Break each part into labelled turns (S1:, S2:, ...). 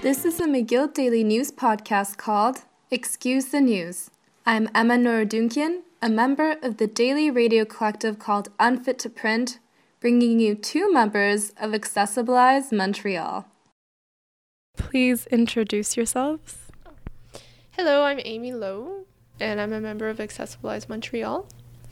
S1: This is a McGill Daily News podcast called Excuse the News. I'm Emma Norodunkian, a member of the daily radio collective called Unfit to Print, bringing you two members of Accessibilize Montreal. Please introduce yourselves.
S2: Hello, I'm Amy Lowe, and I'm a member of Accessibilize Montreal.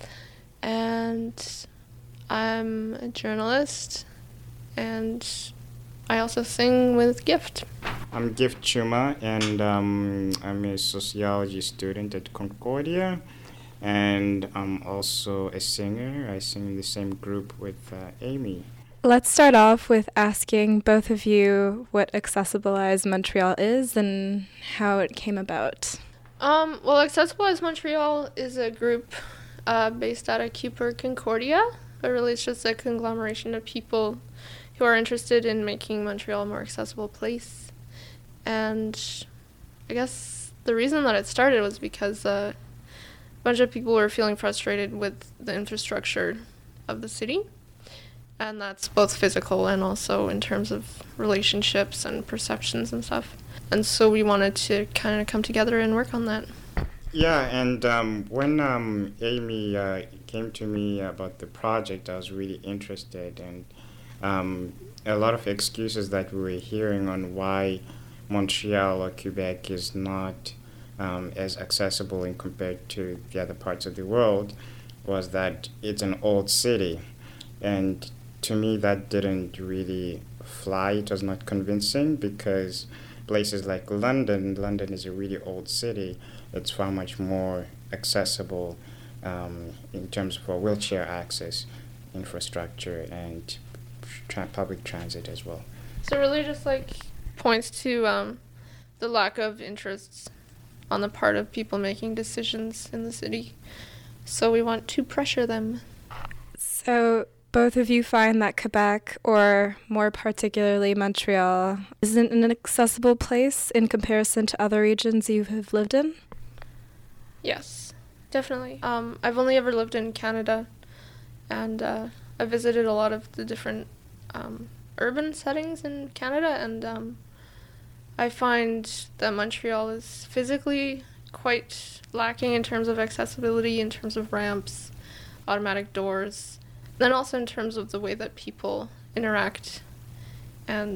S2: And I'm a journalist, and I also sing with Gift.
S3: I'm Gift Chuma, and I'm a sociology student at Concordia, and I'm also a singer. I sing in the same group with Amy.
S1: Let's start off with asking both of you what Accessibilize Montreal is and how it came about.
S2: Well, Accessibilize Montreal is a group based out of Cooper, Concordia, but really it's just a conglomeration of people who are interested in making Montreal a more accessible place. And I guess the reason that it started was because a bunch of people were feeling frustrated with the infrastructure of the city. And that's both physical and also in terms of relationships and perceptions and stuff. And so we wanted to kind of come together and work on that.
S3: Yeah, and when Amy came to me about the project, I was really interested, and a lot of excuses that we were hearing on why Montreal or Quebec is not as accessible in compared to the other parts of the world was that it's an old city. And to me, that didn't really fly. It was not convincing because places like London is a really old city. It's far much more accessible in terms of wheelchair access, infrastructure, and public transit as well.
S2: So really just points to the lack of interest on the part of people making decisions in the city. So we want to pressure them.
S1: So both of you find that Quebec, or more particularly Montreal, isn't an accessible place in comparison to other regions you have lived in?
S2: Yes, definitely. I've only ever lived in Canada, and I visited a lot of the different urban settings in Canada, and I find that Montreal is physically quite lacking in terms of accessibility, in terms of ramps, automatic doors, then also in terms of the way that people interact and,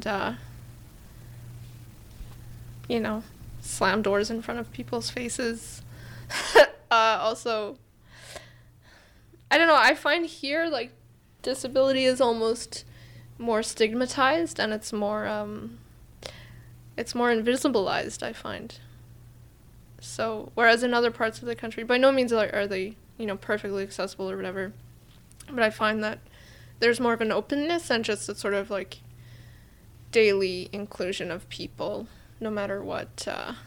S2: slam doors in front of people's faces. Also, I don't know, I find here, disability is almost more stigmatized, and it's more invisibilized, I find. So, whereas in other parts of the country, by no means are they, perfectly accessible or whatever, but I find that there's more of an openness and just a sort of, daily inclusion of people, no matter what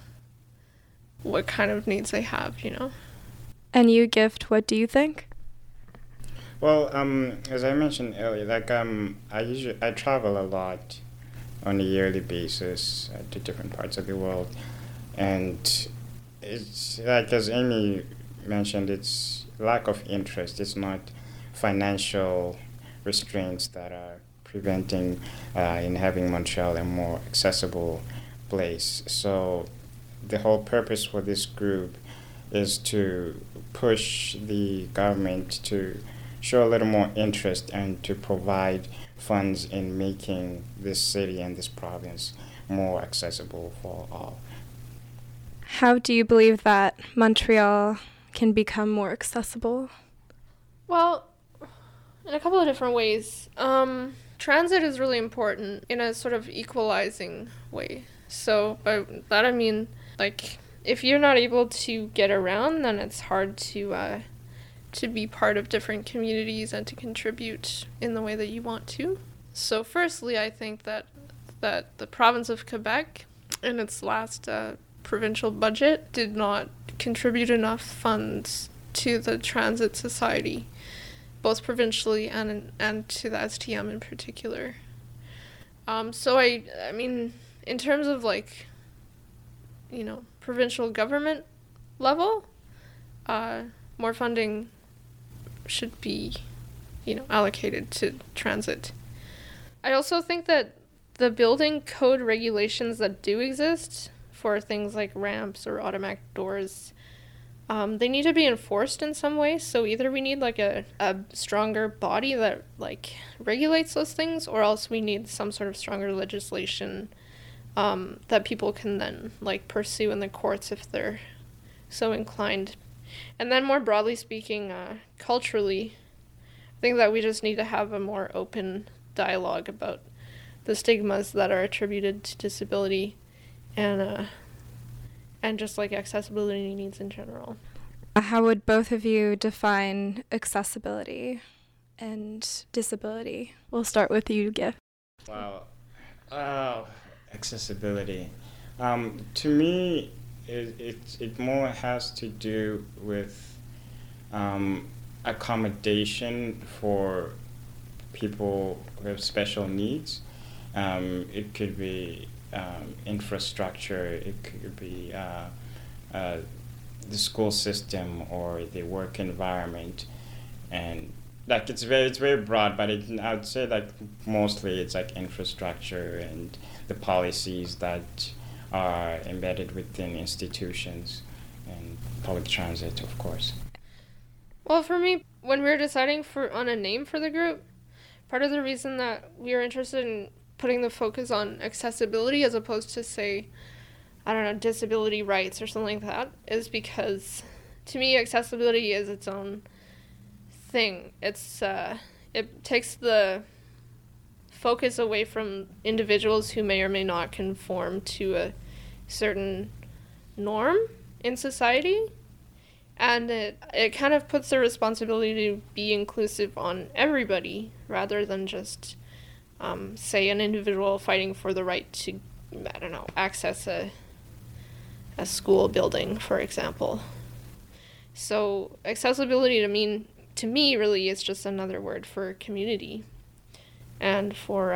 S2: kind of needs they have,
S1: And you, Gift, what do you think?
S3: Well, as I mentioned earlier, I travel a lot on a yearly basis to different parts of the world, and it's as Amy mentioned, it's lack of interest. It's not financial restraints that are preventing in having Montreal a more accessible place. So the whole purpose for this group is to push the government to show a little more interest and to provide funds in making this city and this province more accessible for all.
S1: How do you believe that Montreal can become more accessible?
S2: Well, in a couple of different ways. Transit is really important in a sort of equalizing way. So by that I mean, if you're not able to get around, then it's hard to be part of different communities and to contribute in the way that you want to. So firstly, I think that the province of Quebec, in its last provincial budget, did not contribute enough funds to the Transit Society, both provincially and to the STM in particular. So I mean, in terms of provincial government level, more funding should be, allocated to transit. I also think that the building code regulations that do exist for things like ramps or automatic doors, they need to be enforced in some way. So either we need like a stronger body that like regulates those things, or else we need some sort of stronger legislation that people can then like pursue in the courts if they're so inclined. And then more broadly speaking, culturally, I think that we just need to have a more open dialogue about the stigmas that are attributed to disability and just like accessibility needs in general.
S1: How would both of you define accessibility and disability? We'll start with you, Gif.
S3: Wow. Accessibility. To me, it more has to do with accommodation for people who have special needs. It could be infrastructure, it could be the school system or the work environment, and like it's very broad, but I would say like mostly it's like infrastructure and the policies that are embedded within institutions and public transit, of course.
S2: Well, for me, when we were deciding on a name for the group, part of the reason that we were interested in putting the focus on accessibility as opposed to, say, I don't know, disability rights or something like that is because, to me, accessibility is its own thing. It takes the focus away from individuals who may or may not conform to a certain norm in society, and it kind of puts the responsibility to be inclusive on everybody rather than just say an individual fighting for the right to, I don't know, access a school building, for example. So accessibility to me really is just another word for community and for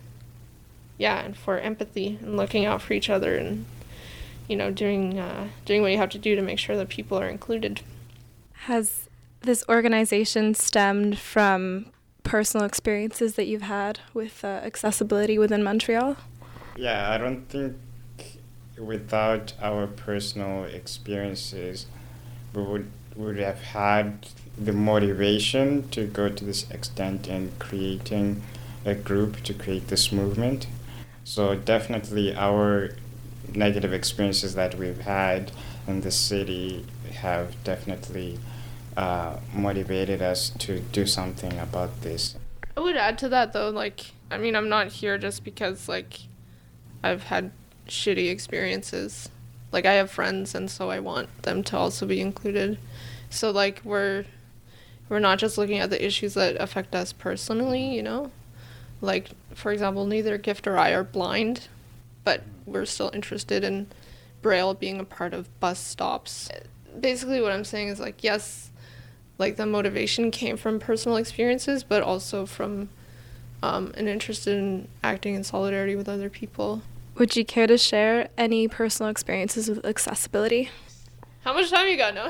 S2: empathy and looking out for each other and, you know, doing what you have to do to make sure that people are included.
S1: Has this organization stemmed from personal experiences that you've had with accessibility within Montreal?
S3: Yeah, I don't think without our personal experiences we would have had the motivation to go to this extent in creating a group to create this movement. So definitely our negative experiences that we've had in the city have definitely motivated us to do something about this.
S2: I would add to that though, like, I mean, I'm not here just because like I've had shitty experiences. Like, I have friends and so I want them to also be included. So like we're not just looking at the issues that affect us personally, you know? Like, for example, neither Gift or I are blind, but we're still interested in Braille being a part of bus stops. Basically what I'm saying is like, yes, like the motivation came from personal experiences, but also from an interest in acting in solidarity with other people.
S1: Would you care to share any personal experiences with accessibility?
S2: How much time you got, Noah?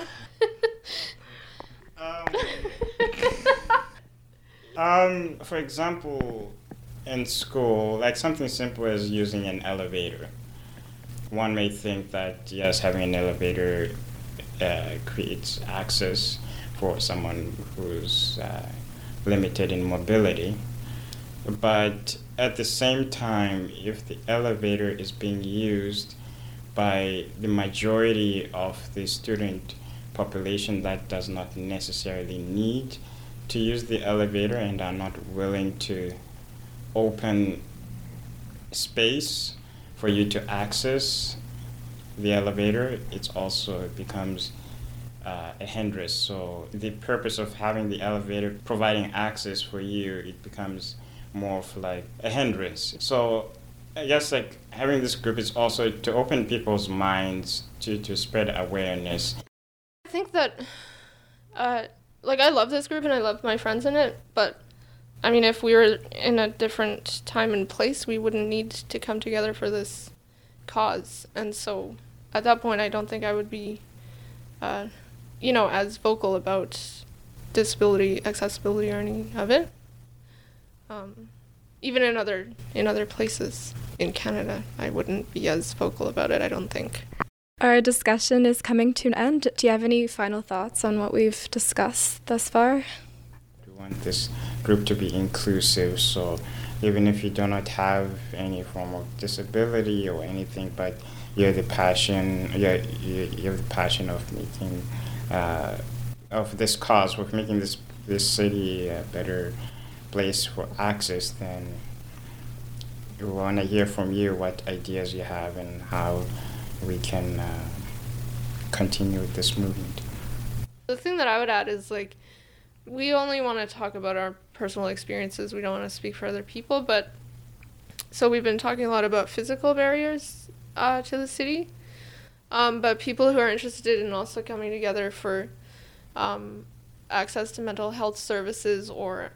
S3: For example, in school, like something simple as using an elevator. One may think that, yes, having an elevator creates access for someone who's limited in mobility. But at the same time, if the elevator is being used by the majority of the student population that does not necessarily need to use the elevator and are not willing to open space for you to access the elevator, it becomes a hindrance. So the purpose of having the elevator providing access for you, it becomes more of like a hindrance. So I guess like having this group is also to open people's minds to spread awareness.
S2: I think that like I love this group and I love my friends in it, but I mean if we were in a different time and place we wouldn't need to come together for this cause. And so at that point I don't think I would be as vocal about disability, accessibility or any of it. even in other places in Canada, I wouldn't be as vocal about it, I don't think.
S1: Our discussion is coming to an end. Do you have any final thoughts on what we've discussed thus far?
S3: We want this group to be inclusive, so even if you do not have any form of disability or anything, but you have the passion of making of this cause, of making this city a better place for access, then we want to hear from you what ideas you have and how we can continue with this movement.
S2: The thing that I would add is, like, we only want to talk about our personal experiences. We don't want to speak for other people, but so we've been talking a lot about physical barriers to the city, but people who are interested in also coming together for access to mental health services or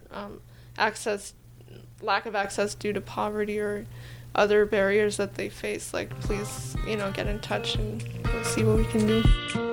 S2: lack of access due to poverty or other barriers that they face, like, please, get in touch and we'll see what we can do.